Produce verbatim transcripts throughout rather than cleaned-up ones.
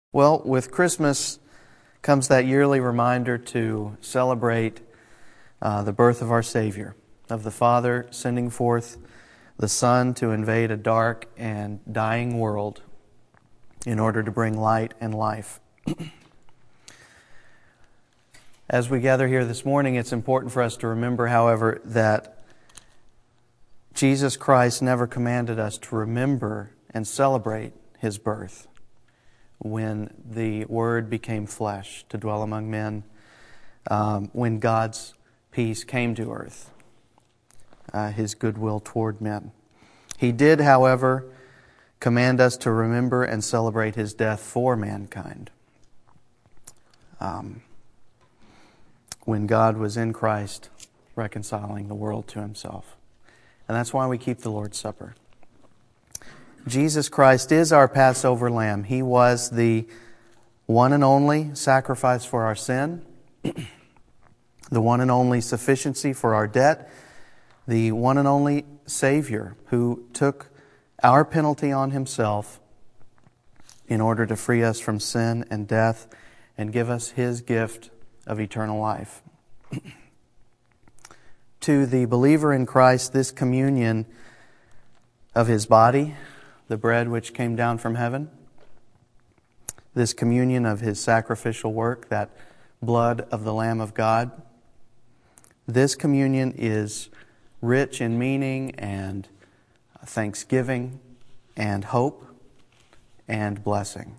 Well, with Christmas comes that yearly reminder to celebrate uh, the birth of our Savior, of the Father sending forth the Son to invade a dark and dying world in order to bring light and life. As we gather here this morning, it's important for us to remember, however, that Jesus Christ never commanded us to remember and celebrate His birth when the Word became flesh to dwell among men, um, when God's peace came to earth, uh, His goodwill toward men. He did, however, command us to remember and celebrate His death for mankind. Um, when God was in Christ reconciling the world to Himself. And that's why we keep the Lord's Supper. Jesus Christ is our Passover lamb. He was the one and only sacrifice for our sin, the one and only sufficiency for our debt, the one and only Savior who took our penalty on Himself in order to free us from sin and death and give us His gift of eternal life. To the believer in Christ, this communion of His body, the bread which came down from heaven, this communion of His sacrificial work, that blood of the Lamb of God, this communion is rich in meaning and thanksgiving and hope and blessing.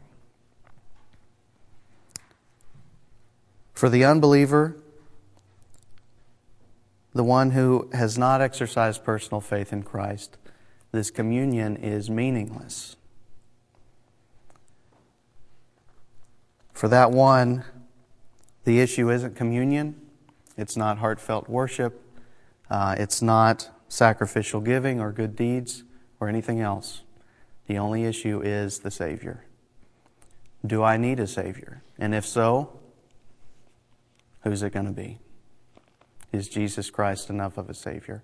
For the unbeliever, the one who has not exercised personal faith in Christ, this communion is meaningless. For that one, the issue isn't communion, it's not heartfelt worship, uh, it's not sacrificial giving or good deeds or anything else. The only issue is the Savior. Do I need a Savior? And if so, who's it going to be? Is Jesus Christ enough of a Savior?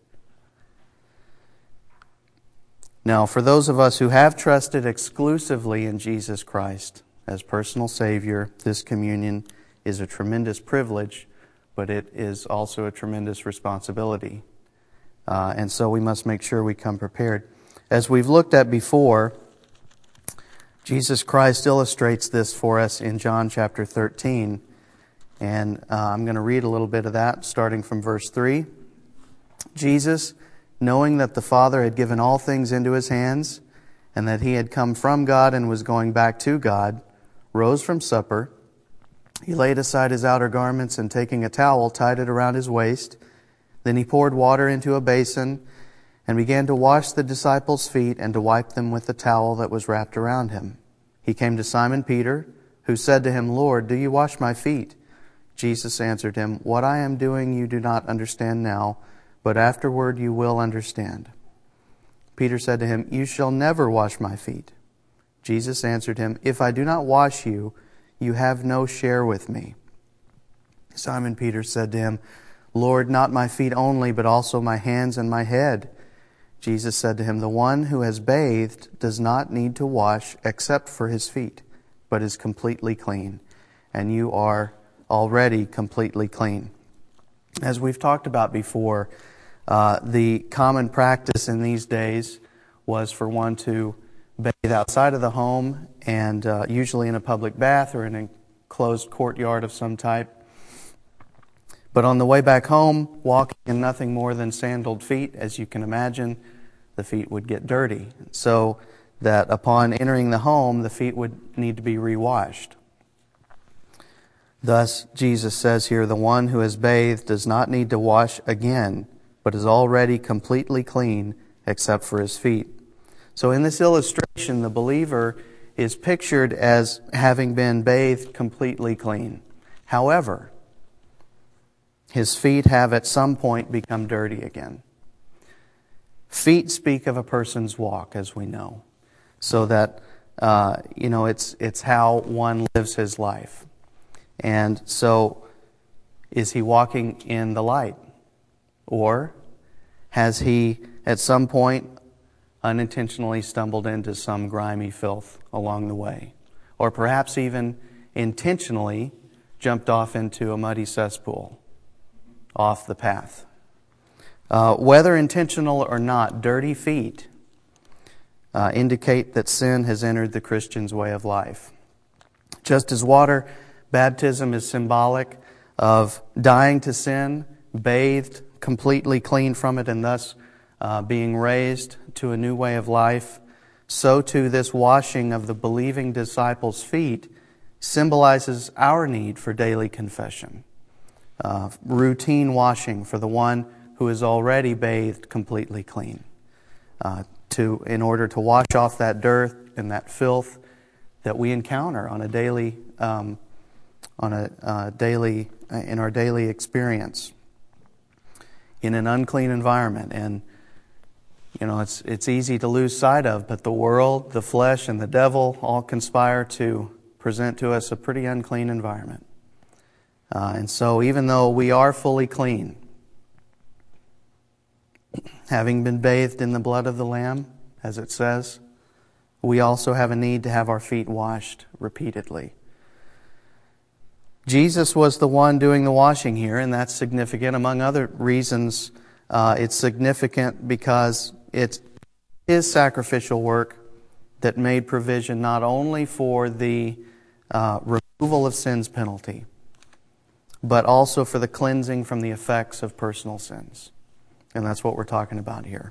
Now, for those of us who have trusted exclusively in Jesus Christ as personal Savior, this communion is a tremendous privilege, but it is also a tremendous responsibility. Uh, and so we must make sure we come prepared. As we've looked at before, Jesus Christ illustrates this for us in John chapter thirteen. And uh, I'm going to read a little bit of that, starting from verse three. Jesus, knowing that the Father had given all things into His hands, and that He had come from God and was going back to God, rose from supper. He laid aside His outer garments, and taking a towel, tied it around His waist. Then He poured water into a basin, and began to wash the disciples' feet, and to wipe them with the towel that was wrapped around Him. He came to Simon Peter, who said to Him, "Lord, do you wash my feet?" Jesus answered him, "What I am doing you do not understand now, but afterward you will understand." Peter said to him, "You shall never wash my feet." Jesus answered him, "If I do not wash you, you have no share with me." Simon Peter said to Him, "Lord, not my feet only, but also my hands and my head." Jesus said to him, "The one who has bathed does not need to wash except for his feet, but is completely clean, and you are already completely clean." As we've talked about before, uh, the common practice in these days was for one to bathe outside of the home, and uh, usually in a public bath or in an enclosed courtyard of some type. But on the way back home, walking in nothing more than sandaled feet, as you can imagine, the feet would get dirty. So that upon entering the home, the feet would need to be re-washed. Thus, Jesus says here, the one who has bathed does not need to wash again, but is already completely clean except for his feet. So in this illustration, the believer is pictured as having been bathed completely clean. However, his feet have at some point become dirty again. Feet speak of a person's walk, as we know, so that, uh, you know, it's it's how one lives his life. And so, is he walking in the light? Or has he, at some point, unintentionally stumbled into some grimy filth along the way? or perhaps even intentionally jumped off into a muddy cesspool off the path. Uh, whether intentional or not, dirty feet uh, indicate that sin has entered the Christian's way of life. Just as water baptism is symbolic of dying to sin, bathed completely clean from it, and thus uh, being raised to a new way of life, so too this washing of the believing disciples' feet symbolizes our need for daily confession. Uh, routine washing for the one who is already bathed completely clean. Uh, to, in order to wash off that dirt and that filth that we encounter on a daily, um, on a uh, daily, uh, in our daily experience, in an unclean environment. And you know, it's it's easy to lose sight of, but the world, the flesh, and the devil all conspire to present to us a pretty unclean environment. Uh, and so, even though we are fully clean, having been bathed in the blood of the Lamb, as it says, we also have a need to have our feet washed repeatedly. Jesus was the one doing the washing here, and that's significant. Among other reasons, uh, it's significant because it's His sacrificial work that made provision not only for the uh, removal of sin's penalty, but also for the cleansing from the effects of personal sins. And that's what we're talking about here.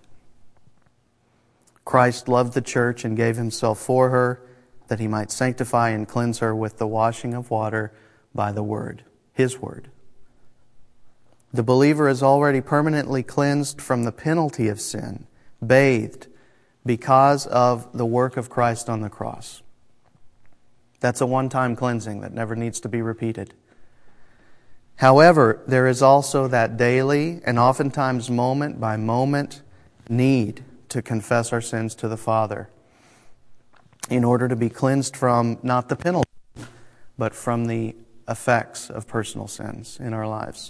Christ loved the church and gave Himself for her, that He might sanctify and cleanse her with the washing of water by the Word, His Word. The believer is already permanently cleansed from the penalty of sin, bathed, because of the work of Christ on the cross. That's a one-time cleansing that never needs to be repeated. However, there is also that daily and oftentimes moment by moment need to confess our sins to the Father in order to be cleansed from not the penalty, but from the effects of personal sins in our lives.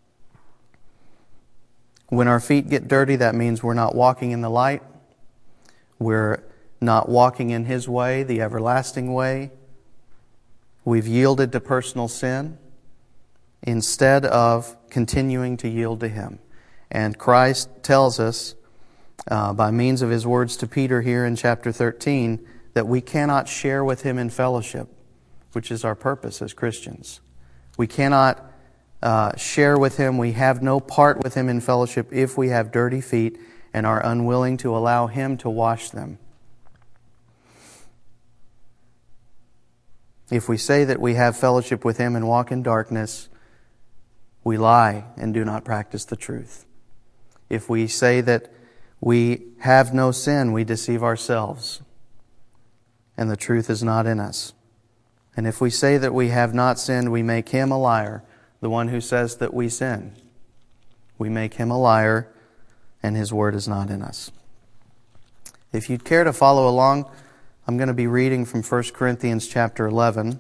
When our feet get dirty, that means we're not walking in the light. We're not walking in His way, the everlasting way. We've yielded to personal sin instead of continuing to yield to Him. And Christ tells us, uh, by means of His words to Peter here in chapter thirteen, that we cannot share with Him in fellowship, which is our purpose as Christians. We cannot uh, share with Him, we have no part with Him in fellowship if we have dirty feet and are unwilling to allow Him to wash them. If we say that we have fellowship with Him and walk in darkness, we lie and do not practice the truth. If we say that we have no sin, we deceive ourselves, and the truth is not in us. And if we say that we have not sinned, we make Him a liar, the one who says that we sin. We make Him a liar, and His word is not in us. If you'd care to follow along, I'm going to be reading from First Corinthians chapter eleven,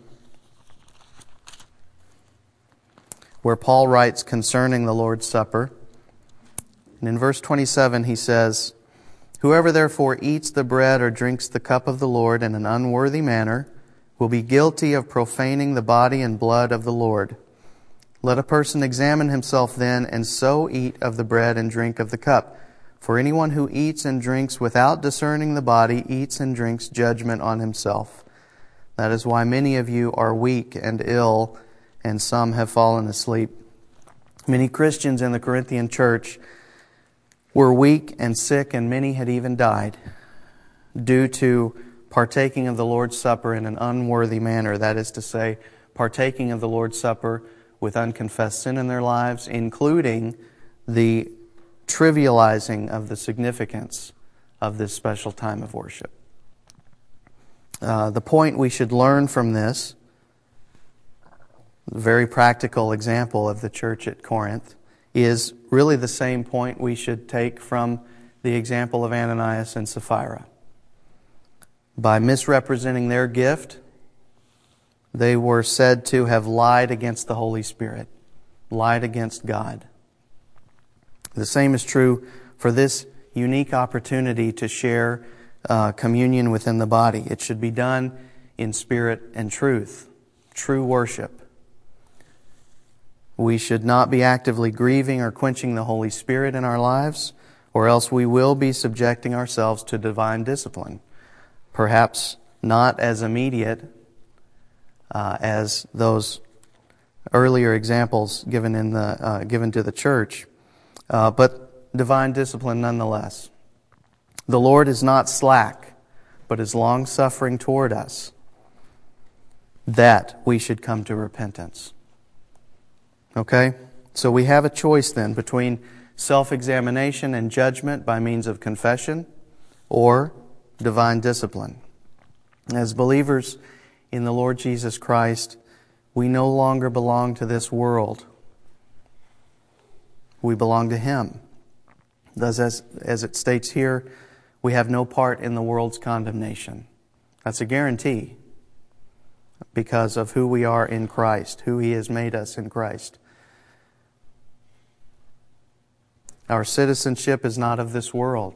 where Paul writes concerning the Lord's Supper. And in verse twenty-seven he says, "Whoever therefore eats the bread or drinks the cup of the Lord in an unworthy manner will be guilty of profaning the body and blood of the Lord. Let a person examine himself then, and so eat of the bread and drink of the cup. For anyone who eats and drinks without discerning the body eats and drinks judgment on himself. That is why many of you are weak and ill, and some have fallen asleep." Many Christians in the Corinthian church were weak and sick, and many had even died due to partaking of the Lord's Supper in an unworthy manner. That is to say, partaking of the Lord's Supper with unconfessed sin in their lives, including the trivializing of the significance of this special time of worship. Uh, the point we should learn from this, a very practical example of the church at Corinth, is really the same point we should take from the example of Ananias and Sapphira. By misrepresenting their gift, they were said to have lied against the Holy Spirit, lied against God. The same is true for this unique opportunity to share uh, communion within the body. It should be done in spirit and truth, true worship. We should not be actively grieving or quenching the Holy Spirit in our lives, or else we will be subjecting ourselves to divine discipline. Perhaps not as immediate uh, as those earlier examples given in the uh, given to the church, uh, but divine discipline nonetheless. The Lord is not slack, but is long-suffering toward us, that we should come to repentance. Okay? So we have a choice then between self-examination and judgment by means of confession or divine discipline. As believers in the Lord Jesus Christ, we no longer belong to this world. We belong to Him. Thus, as, as it states here, we have no part in the world's condemnation. That's a guarantee because of who we are in Christ, who He has made us in Christ. Our citizenship is not of this world.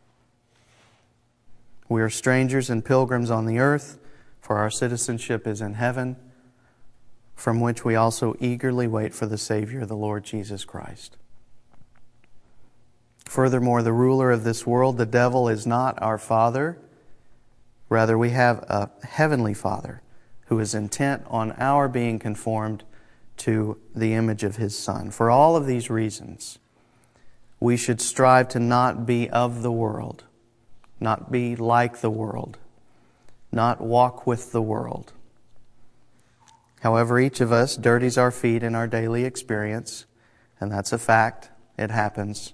We are strangers and pilgrims on the earth, for our citizenship is in heaven, from which we also eagerly wait for the Savior, the Lord Jesus Christ. Furthermore, the ruler of this world, the devil, is not our Father. Rather, we have a heavenly Father who is intent on our being conformed to the image of His Son. For all of these reasons, we should strive to not be of the world, not be like the world, not walk with the world. However, each of us dirties our feet in our daily experience, and that's a fact. It happens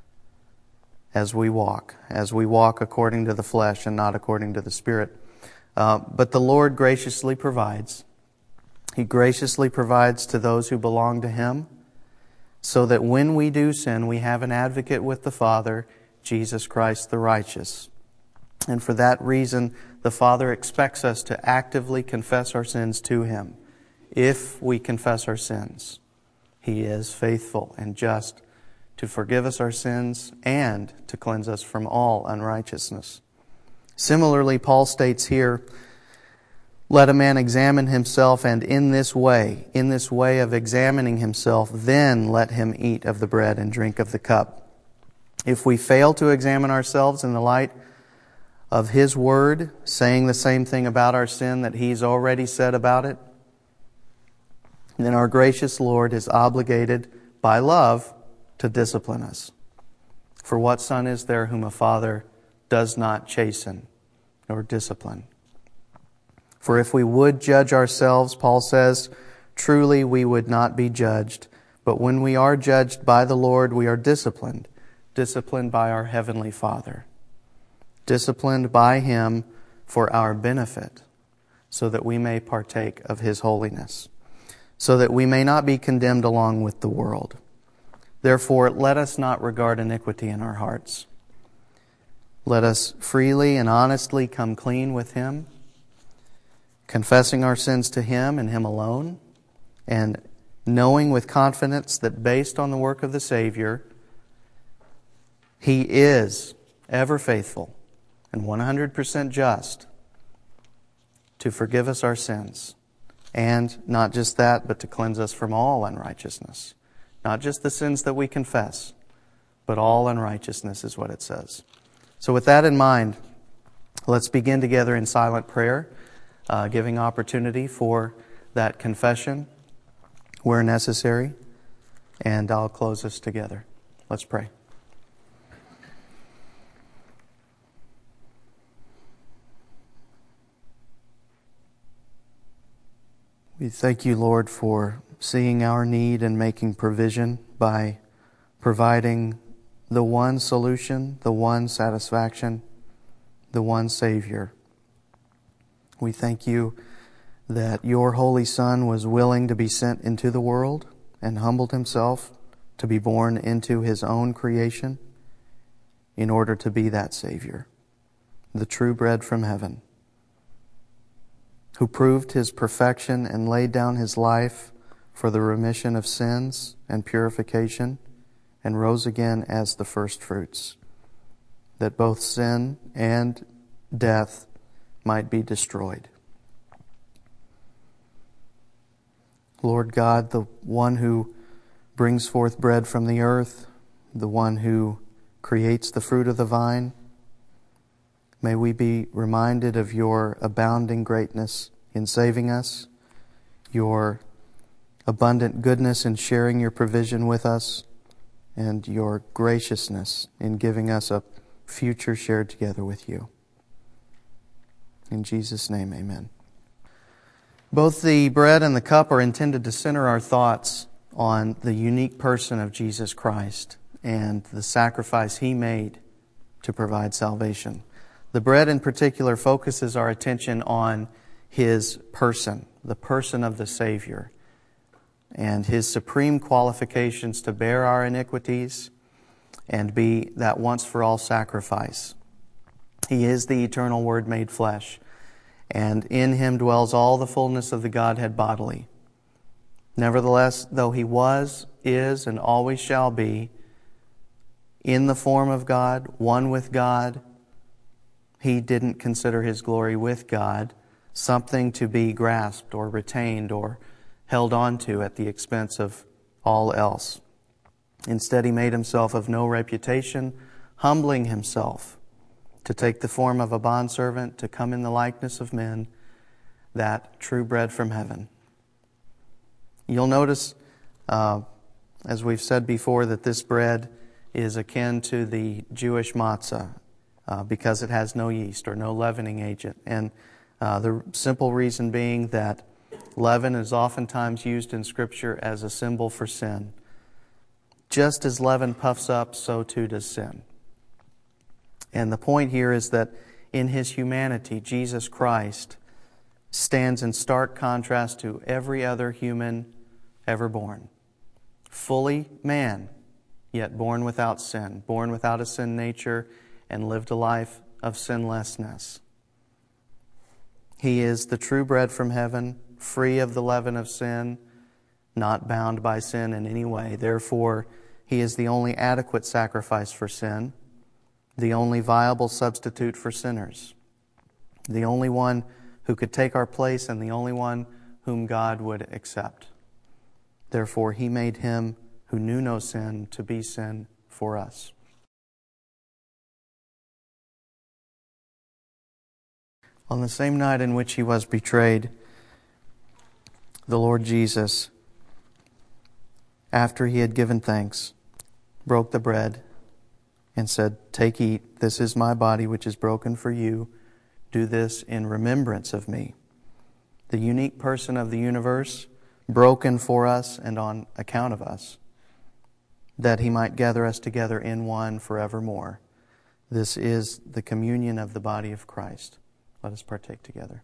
as we walk, as we walk according to the flesh and not according to the Spirit. Uh, but the Lord graciously provides. He graciously provides to those who belong to Him, so that when we do sin, we have an advocate with the Father, Jesus Christ the righteous. And for that reason, the Father expects us to actively confess our sins to Him. If we confess our sins, He is faithful and just to forgive us our sins and to cleanse us from all unrighteousness. Similarly, Paul states here, let a man examine himself, and in this way, in this way of examining himself, then let him eat of the bread and drink of the cup. If we fail to examine ourselves in the light of His Word, saying the same thing about our sin that He's already said about it, then our gracious Lord is obligated by love to discipline us. For what son is there whom a father does not chasten or discipline? For if we would judge ourselves, Paul says, truly we would not be judged. But when we are judged by the Lord, we are disciplined, disciplined by our Heavenly Father, disciplined by Him for our benefit, so that we may partake of His holiness, so that we may not be condemned along with the world. Therefore, let us not regard iniquity in our hearts. Let us freely and honestly come clean with Him, confessing our sins to Him and Him alone, and knowing with confidence that based on the work of the Savior, He is ever faithful and one hundred percent just to forgive us our sins. And not just that, but to cleanse us from all unrighteousness. Not just the sins that we confess, but all unrighteousness is what it says. So with that in mind, let's begin together in silent prayer, uh, giving opportunity for that confession where necessary. And I'll close us together. Let's pray. We thank You, Lord, for seeing our need and making provision by providing the one solution, the one satisfaction, the one Savior. We thank You that Your Holy Son was willing to be sent into the world and humbled Himself to be born into His own creation in order to be that Savior, the true bread from heaven, who proved His perfection and laid down His life for the remission of sins and purification, and rose again as the first fruits, that both sin and death might be destroyed. Lord God, the one who brings forth bread from the earth, the one who creates the fruit of the vine, may we be reminded of your abounding greatness in saving us, your abundant goodness in sharing your provision with us, and your graciousness in giving us a future shared together with you. In Jesus' name, amen. Both the bread and the cup are intended to center our thoughts on the unique person of Jesus Christ and the sacrifice He made to provide salvation. The bread in particular focuses our attention on His person, the person of the Savior, and His supreme qualifications to bear our iniquities and be that once-for-all sacrifice. He is the eternal Word made flesh, and in Him dwells all the fullness of the Godhead bodily. Nevertheless, though He was, is, and always shall be in the form of God, one with God, He didn't consider His glory with God something to be grasped or retained or held on to at the expense of all else. Instead, He made Himself of no reputation, humbling Himself to take the form of a bondservant, to come in the likeness of men, that true bread from heaven. You'll notice, uh, as we've said before, that this bread is akin to the Jewish matzah uh, because it has no yeast or no leavening agent. And uh, the simple reason being that leaven is oftentimes used in Scripture as a symbol for sin. Just as leaven puffs up, so too does sin. And the point here is that in His humanity, Jesus Christ stands in stark contrast to every other human ever born. Fully man, yet born without sin, born without a sin nature, and lived a life of sinlessness. He is the true bread from heaven, free of the leaven of sin, not bound by sin in any way. Therefore, He is the only adequate sacrifice for sin, the only viable substitute for sinners, the only one who could take our place, and the only one whom God would accept. Therefore, He made Him who knew no sin to be sin for us. On the same night in which He was betrayed, the Lord Jesus, after He had given thanks, broke the bread and said, "Take, eat, this is my body which is broken for you. Do this in remembrance of me." The unique person of the universe, broken for us and on account of us, that He might gather us together in one forevermore. This is the communion of the body of Christ. Let us partake together.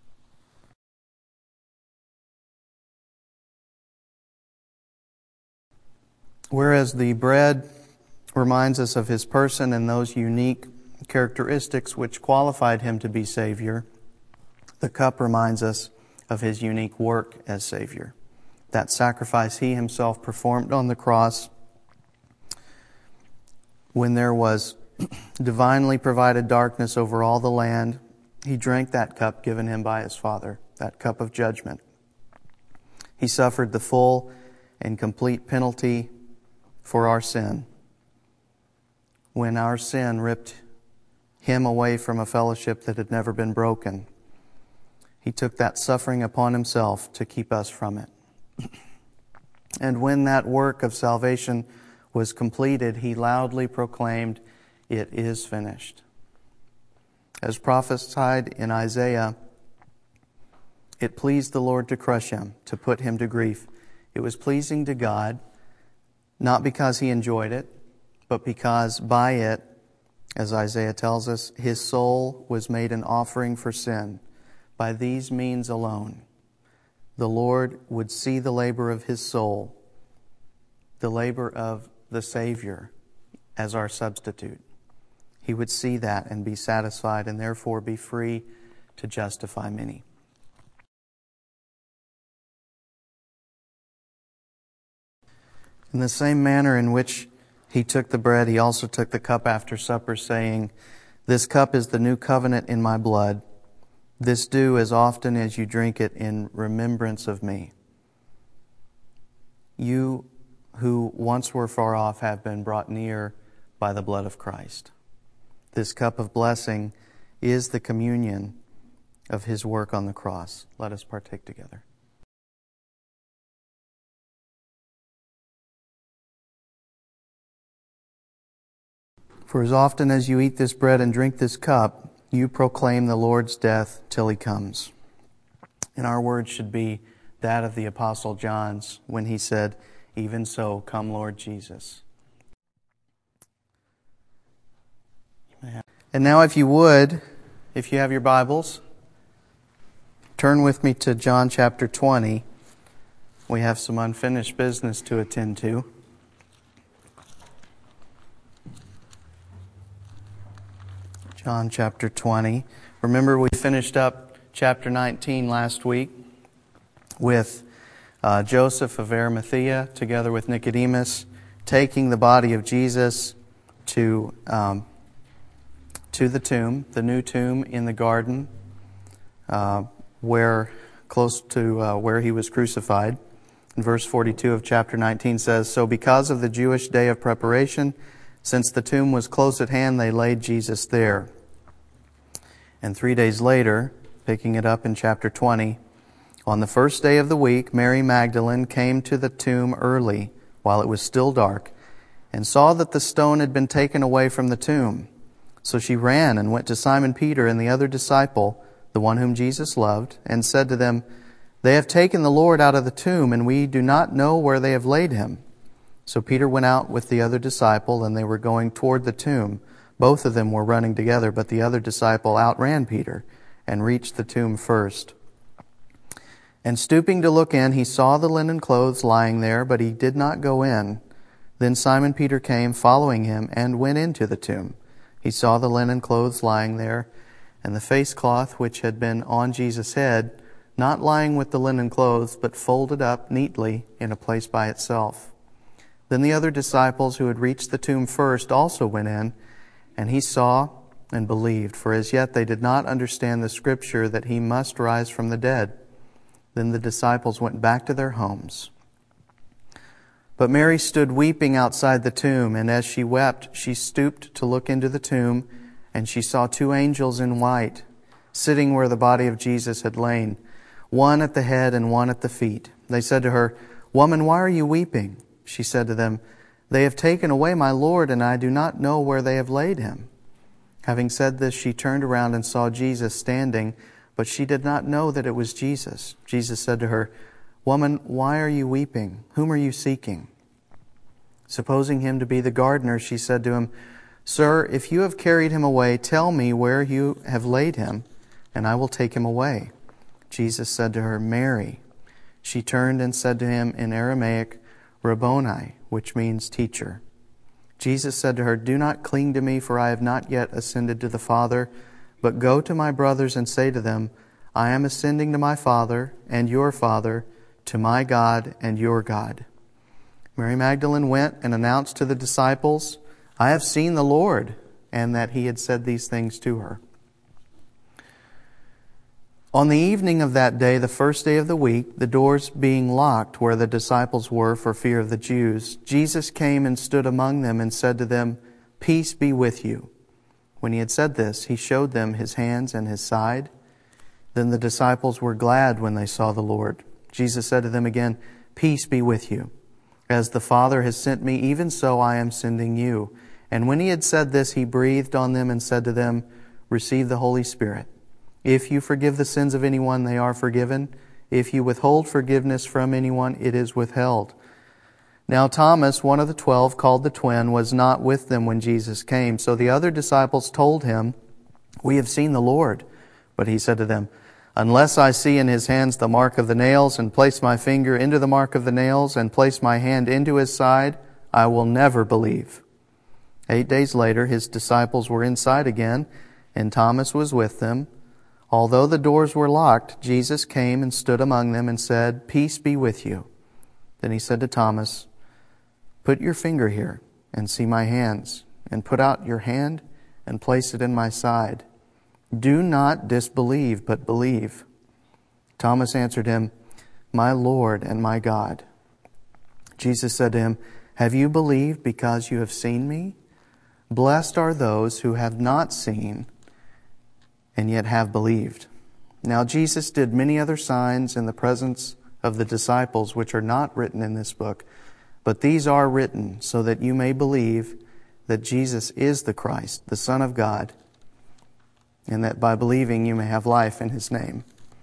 Whereas the bread reminds us of His person and those unique characteristics which qualified Him to be Savior, the cup reminds us of His unique work as Savior. That sacrifice He Himself performed on the cross when there was divinely provided darkness over all the land. He drank that cup given Him by His Father, that cup of judgment. He suffered the full and complete penalty for our sin. When our sin ripped Him away from a fellowship that had never been broken, He took that suffering upon Himself to keep us from it. And when that work of salvation was completed, He loudly proclaimed, "It is finished." As prophesied in Isaiah, it pleased the Lord to crush Him, to put Him to grief. It was pleasing to God, not because He enjoyed it, but because by it, as Isaiah tells us, His soul was made an offering for sin. By these means alone, the Lord would see the labor of His soul, the labor of the Savior as our substitute. He would see that and be satisfied, and therefore be free to justify many. In the same manner in which He took the bread, He also took the cup after supper, saying, "This cup is the new covenant in my blood. This do as often as you drink it in remembrance of me." you who once were far off have been brought near by the blood of Christ. This cup of blessing is the communion of His work on the cross. Let us partake together. For as often as you eat this bread and drink this cup, you proclaim the Lord's death till He comes. And our words should be that of the Apostle John's when he said, "Even so, come Lord Jesus." And now if you would, if you have your Bibles, turn with me to John chapter twenty. We have some unfinished business to attend to. John chapter twenty. Remember, we finished up chapter nineteen last week with uh, Joseph of Arimathea, together with Nicodemus, taking the body of Jesus to um, to the tomb, the new tomb in the garden, uh, where close to uh, where He was crucified. And verse forty-two of chapter nineteen says, "So because of the Jewish day of preparation, since the tomb was close at hand, they laid Jesus there." And three days later, picking it up in chapter twenty, on the first day of the week, Mary Magdalene came to the tomb early, while it was still dark, and saw that the stone had been taken away from the tomb. So she ran and went to Simon Peter and the other disciple, the one whom Jesus loved, and said to them, "They have taken the Lord out of the tomb, and we do not know where they have laid Him." So Peter went out with the other disciple, and they were going toward the tomb. Both of them were running together, but the other disciple outran Peter and reached the tomb first. And stooping to look in, he saw the linen clothes lying there, but he did not go in. Then Simon Peter came, following him, and went into the tomb. He saw the linen clothes lying there, and the face cloth which had been on Jesus' head, not lying with the linen clothes, but folded up neatly in a place by itself. Then the other disciples who had reached the tomb first also went in, and he saw and believed, for as yet they did not understand the scripture that He must rise from the dead. Then the disciples went back to their homes. But Mary stood weeping outside the tomb, and as she wept, she stooped to look into the tomb, and she saw two angels in white, sitting where the body of Jesus had lain, one at the head and one at the feet. They said to her, "Woman, why are you weeping?" She said to them, "They have taken away my Lord, and I do not know where they have laid Him." Having said this, she turned around and saw Jesus standing, but she did not know that it was Jesus. Jesus said to her, "Woman, why are you weeping? Whom are you seeking?" Supposing him to be the gardener, she said to him, "Sir, if you have carried him away, tell me where you have laid him, and I will take him away." Jesus said to her, "Mary." She turned and said to him in Aramaic, "Rabboni," which means teacher. Jesus said to her, "Do not cling to me, for I have not yet ascended to the Father, but go to my brothers and say to them, I am ascending to my Father and your Father, to my God and your God." Mary Magdalene went and announced to the disciples, "I have seen the Lord," and that He had said these things to her. On the evening of that day, the first day of the week, the doors being locked where the disciples were for fear of the Jews, Jesus came and stood among them and said to them, "Peace be with you." When He had said this, He showed them His hands and His side. Then the disciples were glad when they saw the Lord. Jesus said to them again, "Peace be with you. As the Father has sent me, even so I am sending you." And when He had said this, He breathed on them and said to them, "Receive the Holy Spirit. If you forgive the sins of anyone, they are forgiven. If you withhold forgiveness from anyone, it is withheld." Now Thomas, one of the twelve, called the twin, was not with them when Jesus came. So the other disciples told Him, "We have seen the Lord." But He said to them, "Unless I see in His hands the mark of the nails, and place my finger into the mark of the nails, and place my hand into His side, I will never believe." Eight days later, His disciples were inside again, and Thomas was with them. Although the doors were locked, Jesus came and stood among them and said, "Peace be with you." Then He said to Thomas, "Put your finger here and see my hands, and put out your hand and place it in my side. Do not disbelieve, but believe." Thomas answered Him, "My Lord and my God." Jesus said to him, "Have you believed because you have seen me? Blessed are those who have not seen and yet have believed." Now Jesus did many other signs in the presence of the disciples, which are not written in this book, but these are written so that you may believe that Jesus is the Christ, the Son of God, and that by believing you may have life in His name.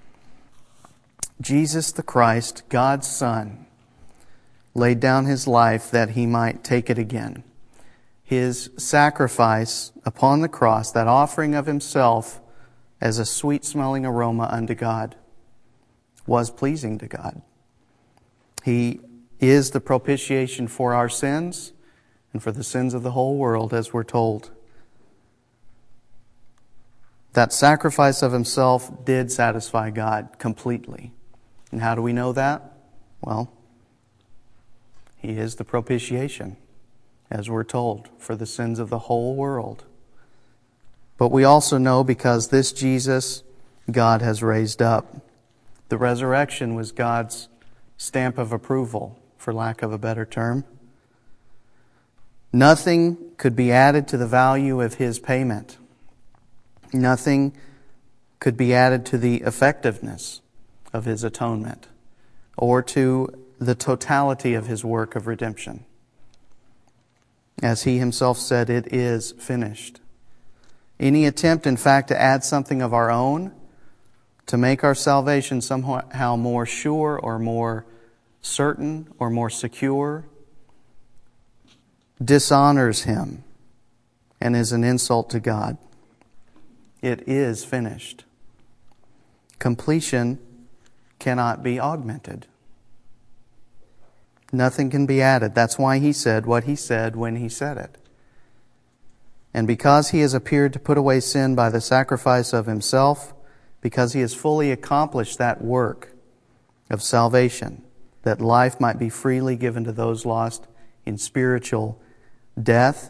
Jesus the Christ, God's Son, laid down His life that He might take it again. His sacrifice upon the cross, that offering of Himself as a sweet-smelling aroma unto God, was pleasing to God. He is the propitiation for our sins and for the sins of the whole world, as we're told. That sacrifice of Himself did satisfy God completely. And how do we know that? Well, He is the propitiation, as we're told, for the sins of the whole world. But we also know because this Jesus God has raised up. The resurrection was God's stamp of approval, for lack of a better term. Nothing could be added to the value of His payment. Nothing could be added to the effectiveness of His atonement or to the totality of His work of redemption. As He Himself said, it is finished. Any attempt, in fact, to add something of our own to make our salvation somehow more sure or more certain or more secure dishonors Him and is an insult to God. It is finished. Completion cannot be augmented. Nothing can be added. That's why He said what He said when He said it. And because He has appeared to put away sin by the sacrifice of Himself, because He has fully accomplished that work of salvation, that life might be freely given to those lost in spiritual death,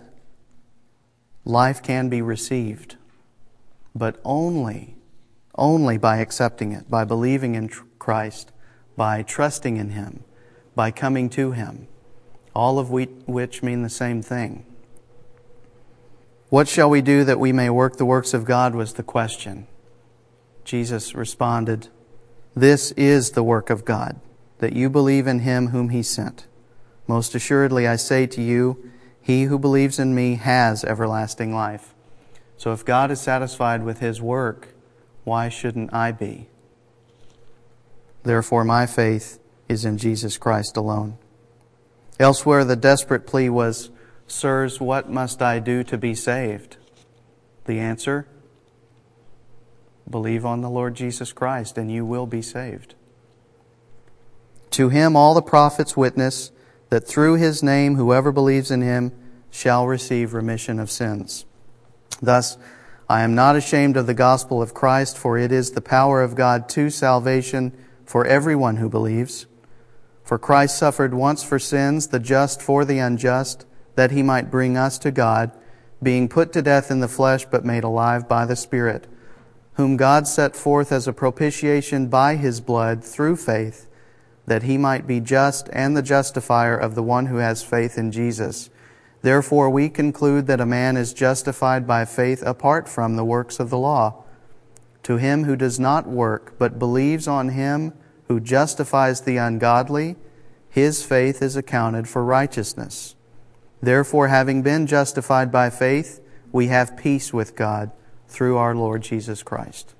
life can be received, but only, only by accepting it, by believing in Christ, by trusting in Him, by coming to Him, all of which mean the same thing. What shall we do that we may work the works of God was the question. Jesus responded, "This is the work of God, that you believe in Him whom He sent. Most assuredly I say to you, he who believes in me has everlasting life." So if God is satisfied with His work, why shouldn't I be? Therefore my faith is in Jesus Christ alone. Elsewhere the desperate plea was, "Sirs, what must I do to be saved?" The answer, believe on the Lord Jesus Christ and you will be saved. To Him all the prophets witness that through His name whoever believes in Him shall receive remission of sins. Thus, I am not ashamed of the gospel of Christ, for it is the power of God to salvation for everyone who believes. For Christ suffered once for sins, the just for the unjust, that He might bring us to God, being put to death in the flesh, but made alive by the Spirit, whom God set forth as a propitiation by His blood through faith, that He might be just and the justifier of the one who has faith in Jesus. Therefore we conclude that a man is justified by faith apart from the works of the law. To him who does not work, but believes on Him who justifies the ungodly, his faith is accounted for righteousness. Therefore, having been justified by faith, we have peace with God through our Lord Jesus Christ.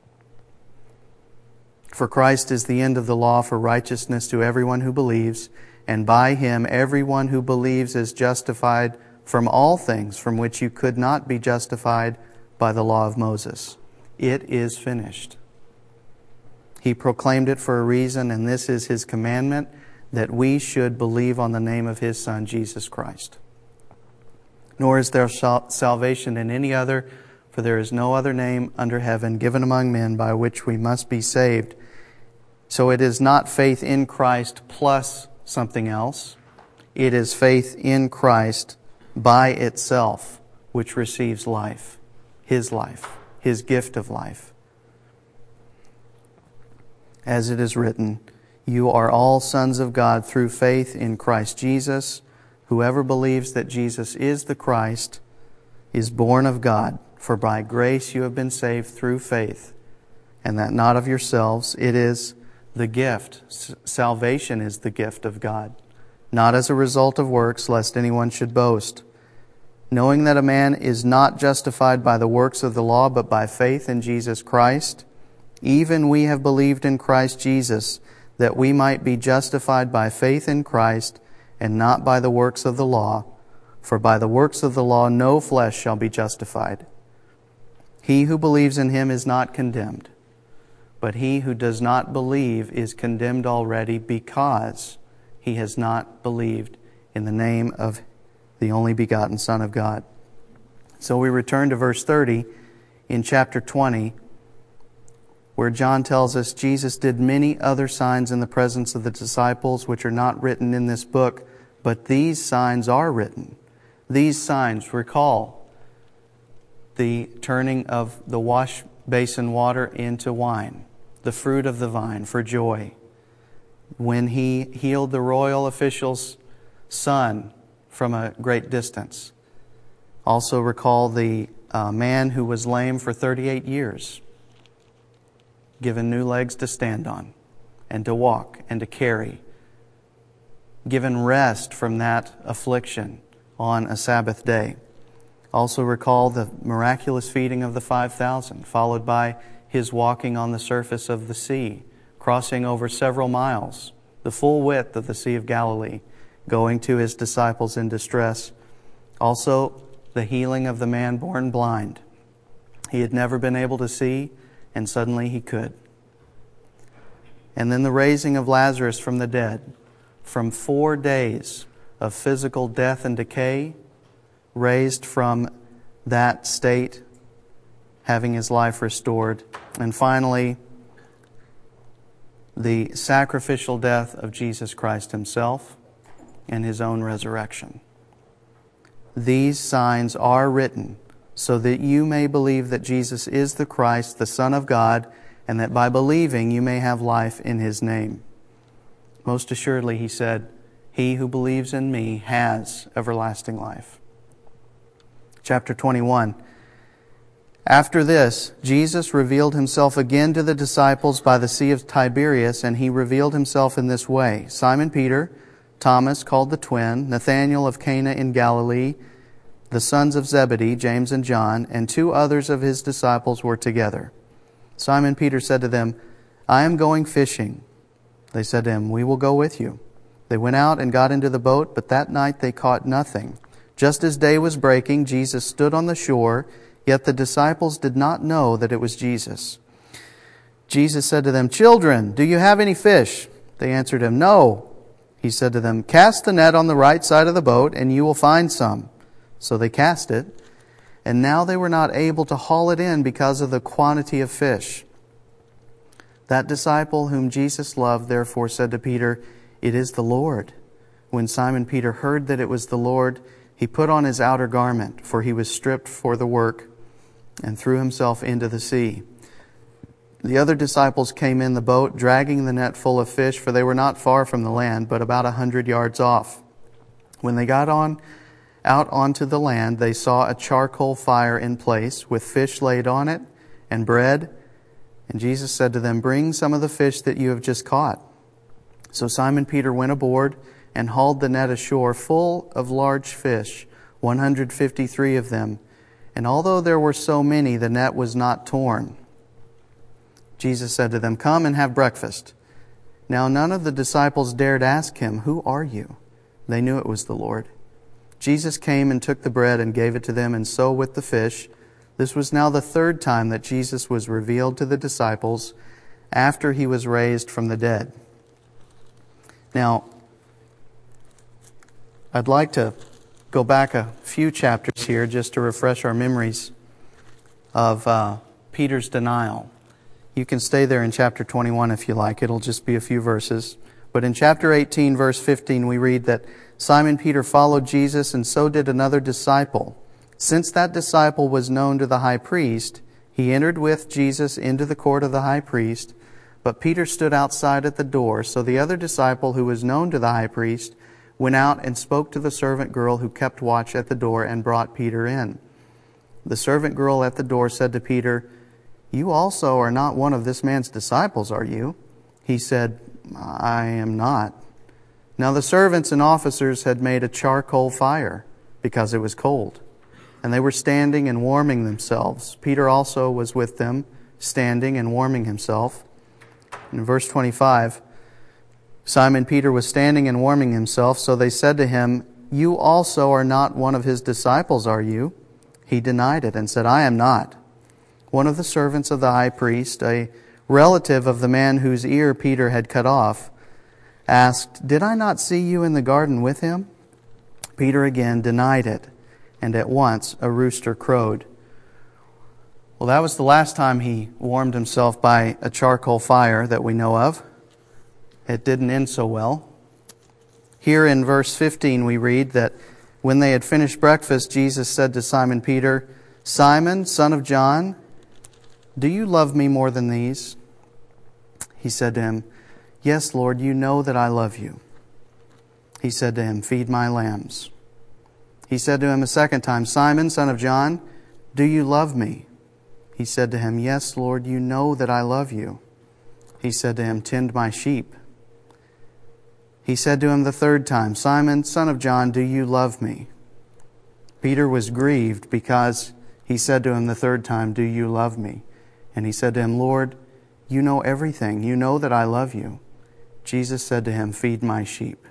For Christ is the end of the law for righteousness to everyone who believes, and by Him everyone who believes is justified from all things from which you could not be justified by the law of Moses. It is finished. He proclaimed it for a reason, and this is His commandment, that we should believe on the name of His Son, Jesus Christ. Nor is there salvation in any other, for there is no other name under heaven given among men by which we must be saved. So it is not faith in Christ plus something else. It is faith in Christ by itself, which receives life, His life, His gift of life. As it is written, You are all sons of God through faith in Christ Jesus. Whoever believes that Jesus is the Christ is born of God. For by grace you have been saved through faith, and that not of yourselves. It is the gift. S- salvation is the gift of God, not as a result of works, lest anyone should boast. Knowing that a man is not justified by the works of the law, but by faith in Jesus Christ, even we have believed in Christ Jesus, that we might be justified by faith in Christ, and not by the works of the law. For by the works of the law no flesh shall be justified. He who believes in him is not condemned, but he who does not believe is condemned already, because he has not believed in the name of the only begotten Son of God. So we return to verse thirty in chapter twenty, where John tells us Jesus did many other signs in the presence of the disciples, which are not written in this book, but these signs are written. These signs, recall the turning of the wash basin water into wine, the fruit of the vine for joy, when he healed the royal official's son from a great distance. Also recall the uh, man who was lame for thirty-eight years, given new legs to stand on and to walk and to carry, given rest from that affliction on a Sabbath day. Also recall the miraculous feeding of the five thousand, followed by his walking on the surface of the sea, crossing over several miles, the full width of the Sea of Galilee, going to his disciples in distress. Also the healing of the man born blind. He had never been able to see, and suddenly he could. And then the raising of Lazarus from the dead, from four days of physical death and decay, raised from that state, having his life restored. And finally, the sacrificial death of Jesus Christ himself and his own resurrection. These signs are written so that you may believe that Jesus is the Christ, the Son of God, and that by believing you may have life in his name. Most assuredly, he said, he who believes in me has everlasting life. Chapter twenty-one. After this, Jesus revealed himself again to the disciples by the Sea of Tiberias, and he revealed himself in this way. Simon Peter, Thomas, called the twin, Nathanael of Cana in Galilee, the sons of Zebedee, James and John, and two others of his disciples were together. Simon Peter said to them, I am going fishing. They said to him, we will go with you. They went out and got into the boat, but that night they caught nothing. Just as day was breaking, Jesus stood on the shore, yet the disciples did not know that it was Jesus. Jesus said to them, children, do you have any fish? They answered him, no. He said to them, cast the net on the right side of the boat, and you will find some. So they cast it, and now they were not able to haul it in because of the quantity of fish. That disciple whom Jesus loved therefore said to Peter, it is the Lord. When Simon Peter heard that it was the Lord, he put on his outer garment, for he was stripped for the work, and threw himself into the sea. The other disciples came in the boat, dragging the net full of fish, for they were not far from the land, but about a hundred yards off. When they got on out onto the land, they saw a charcoal fire in place, with fish laid on it, and bread. And Jesus said to them, bring some of the fish that you have just caught. So Simon Peter went aboard and hauled the net ashore full of large fish, one hundred fifty-three of them. And although there were so many, the net was not torn. Jesus said to them, come and have breakfast. Now none of the disciples dared ask him, who are you? They knew it was the Lord. Jesus came and took the bread and gave it to them, and so with the fish. This was now the third time that Jesus was revealed to the disciples after he was raised from the dead. Now, I'd like to go back a few chapters here just to refresh our memories of uh, Peter's denial. You can stay there in chapter twenty-one if you like. It'll just be a few verses. But in chapter eighteen, verse fifteen, we read that Simon Peter followed Jesus, and so did another disciple. Since that disciple was known to the high priest, he entered with Jesus into the court of the high priest. But Peter stood outside at the door. So the other disciple, who was known to the high priest, went out and spoke to the servant girl who kept watch at the door and brought Peter in. The servant girl at the door said to Peter, "You also are not one of this man's disciples, are you?" He said, "I am not." Now the servants and officers had made a charcoal fire because it was cold, and they were standing and warming themselves. Peter also was with them, standing and warming himself. In verse twenty-five, Simon Peter was standing and warming himself, so they said to him, "You also are not one of his disciples, are you?" He denied it and said, "I am not." One of the servants of the high priest, a relative of the man whose ear Peter had cut off, asked, "Did I not see you in the garden with him?" Peter again denied it, and at once a rooster crowed. Well, that was the last time he warmed himself by a charcoal fire that we know of. It didn't end so well. Here in verse fifteen we read that when they had finished breakfast, Jesus said to Simon Peter, "Simon, son of John, do you love me more than these?" He said to him, "Yes, Lord, you know that I love you." He said to him, "Feed my lambs." He said to him a second time, "Simon, son of John, do you love me?" He said to him, "Yes, Lord, you know that I love you." He said to him, "Tend my sheep." He said to him the third time, "Simon, son of John, do you love me?" Peter was grieved because he said to him the third time, "Do you love me?" And he said to him, "Lord, you know everything. You know that I love you." Jesus said to him, "Feed my sheep."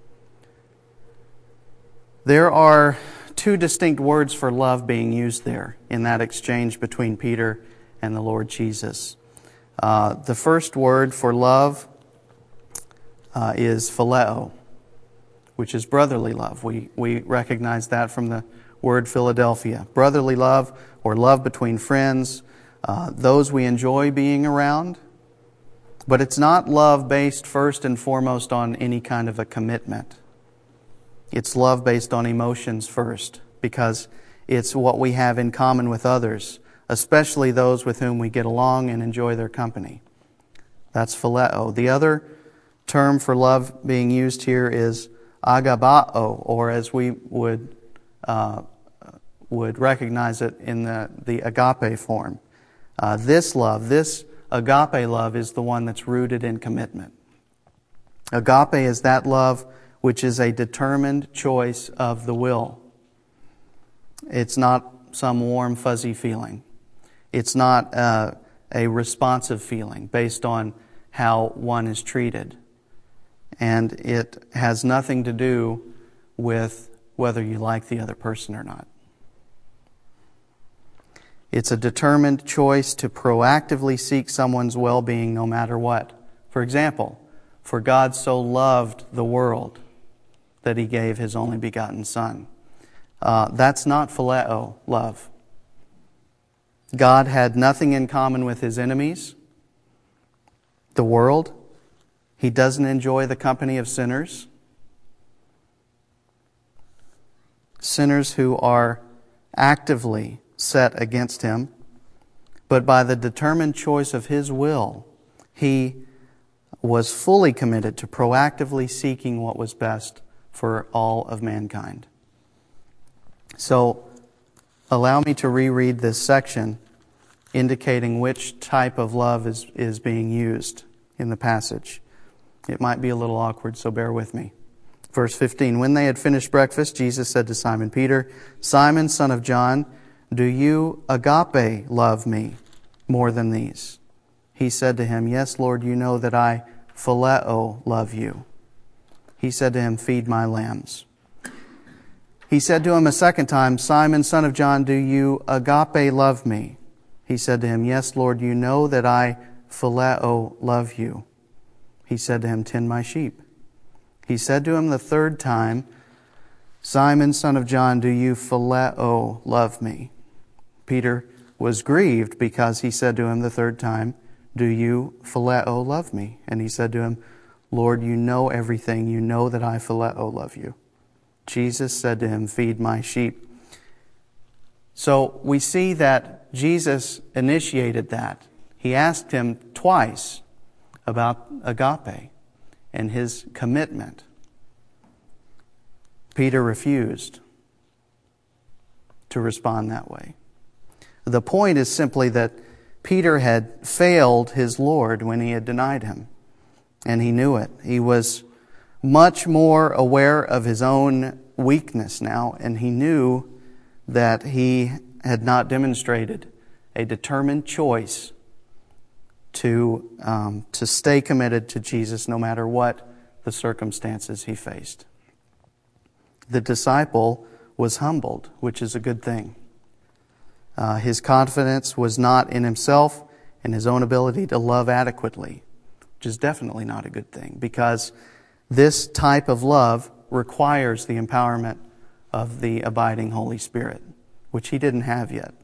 There are two distinct words for love being used there in that exchange between Peter and the Lord Jesus. Uh, the first word for love uh, is phileo, which is brotherly love. We, we recognize that from the word Philadelphia. Brotherly love, or love between friends, uh, those we enjoy being around. But it's not love based first and foremost on any kind of a commitment. It's love based on emotions first, because it's what we have in common with others, especially those with whom we get along and enjoy their company. That's phileo. The other term for love being used here is agabao, or as we would uh, would recognize it in the, the agape form. Uh, this love, this agape love, is the one that's rooted in commitment. Agape is that love which is a determined choice of the will. It's not some warm, fuzzy feeling. It's not uh, a responsive feeling based on how one is treated. And it has nothing to do with whether you like the other person or not. It's a determined choice to proactively seek someone's well-being no matter what. For example, for God so loved the world that He gave His only begotten Son. Uh, that's not phileo love. God had nothing in common with His enemies, the world. He doesn't enjoy the company of sinners. Sinners who are actively set against Him. But by the determined choice of His will, He was fully committed to proactively seeking what was best for all of mankind. So, allow me to reread this section indicating which type of love is, is being used in the passage. It might be a little awkward, so bear with me. Verse fifteen, when they had finished breakfast, Jesus said to Simon Peter, "Simon, son of John, do you agape love me more than these?" He said to him, "Yes, Lord, you know that I phileo love you." He said to him, "Feed my lambs." He said to him a second time, "Simon, son of John, do you agape love me?" He said to him, "Yes, Lord, you know that I phileo love you." He said to him, "Tend my sheep." He said to him the third time, "Simon, son of John, do you phileo love me?" Peter was grieved because he said to him the third time, "Do you phileo love me?" And he said to him, "Lord, you know everything. You know that I phileo love you." Jesus said to him, "Feed my sheep." So we see that Jesus initiated that. He asked him twice, about agape and his commitment. Peter refused to respond that way. The point is simply that Peter had failed his Lord when he had denied him, and he knew it. He was much more aware of his own weakness now, and he knew that he had not demonstrated a determined choice to um, to stay committed to Jesus no matter what the circumstances he faced. The disciple was humbled, which is a good thing. Uh, his confidence was not in himself and his own ability to love adequately, which is definitely not a good thing, because this type of love requires the empowerment of the abiding Holy Spirit, which he didn't have yet.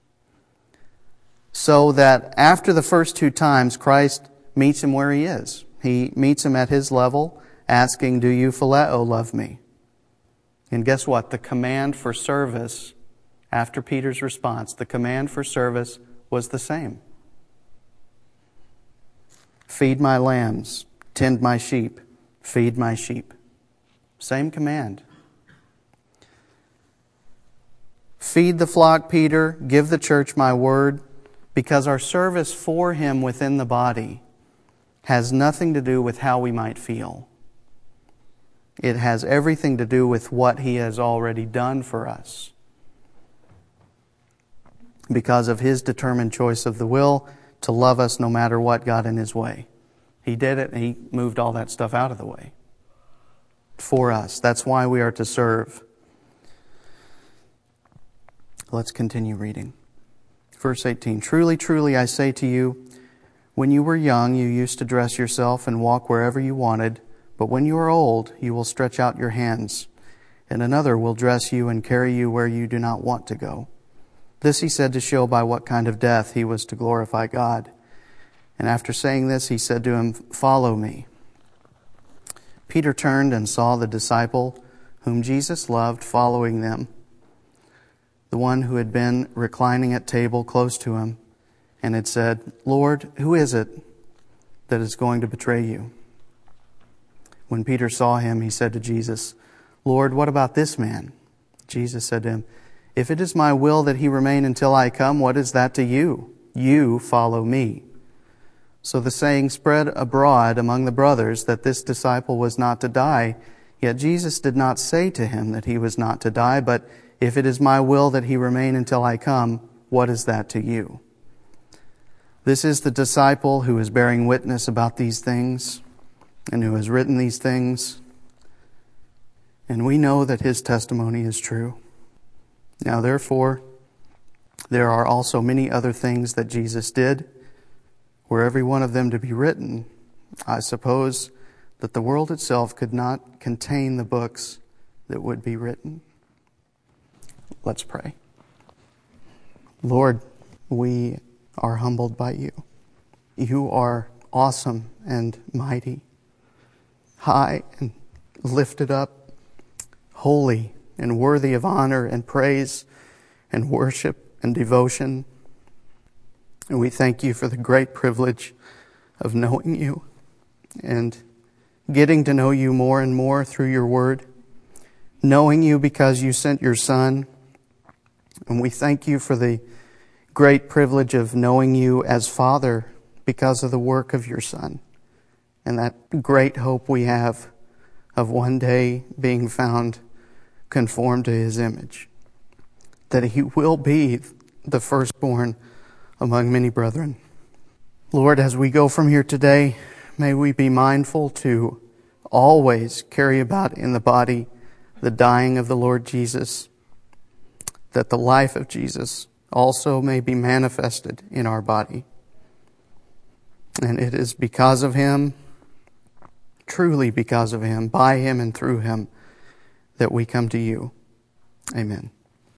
So that after the first two times, Christ meets him where he is. He meets him at his level, asking, "Do you phileo love me?" And guess what? The command for service, after Peter's response, the command for service was the same. Feed my lambs, tend my sheep, feed my sheep. Same command. Feed the flock, Peter, give the church my word, because our service for him within the body has nothing to do with how we might feel. It has everything to do with what he has already done for us. Because of his determined choice of the will to love us no matter what got in his way. He did it and he moved all that stuff out of the way for us. That's why we are to serve. Let's continue reading. Verse eighteen, "Truly, truly, I say to you, when you were young, you used to dress yourself and walk wherever you wanted. But when you are old, you will stretch out your hands, and another will dress you and carry you where you do not want to go." This he said to show by what kind of death he was to glorify God. And after saying this, he said to him, "Follow me." Peter turned and saw the disciple whom Jesus loved following them, the one who had been reclining at table close to him, and had said, "Lord, who is it that is going to betray you?" When Peter saw him, he said to Jesus, "Lord, what about this man?" Jesus said to him, "If it is my will that he remain until I come, what is that to you? You follow me." So the saying spread abroad among the brothers that this disciple was not to die. Yet Jesus did not say to him that he was not to die, but, "If it is my will that he remain until I come, what is that to you?" This is the disciple who is bearing witness about these things and who has written these things. And we know that his testimony is true. Now, therefore, there are also many other things that Jesus did. Were every one of them to be written, I suppose that the world itself could not contain the books that would be written. Let's pray. Lord, we are humbled by you. You are awesome and mighty, high and lifted up, holy and worthy of honor and praise and worship and devotion. And we thank you for the great privilege of knowing you and getting to know you more and more through your word, knowing you because you sent your Son. And we thank you for the great privilege of knowing you as Father because of the work of your Son, and that great hope we have of one day being found conformed to his image, that he will be the firstborn among many brethren. Lord, as we go from here today, may we be mindful to always carry about in the body the dying of the Lord Jesus, that the life of Jesus also may be manifested in our body. And it is because of him, truly because of him, by him and through him, that we come to you. Amen.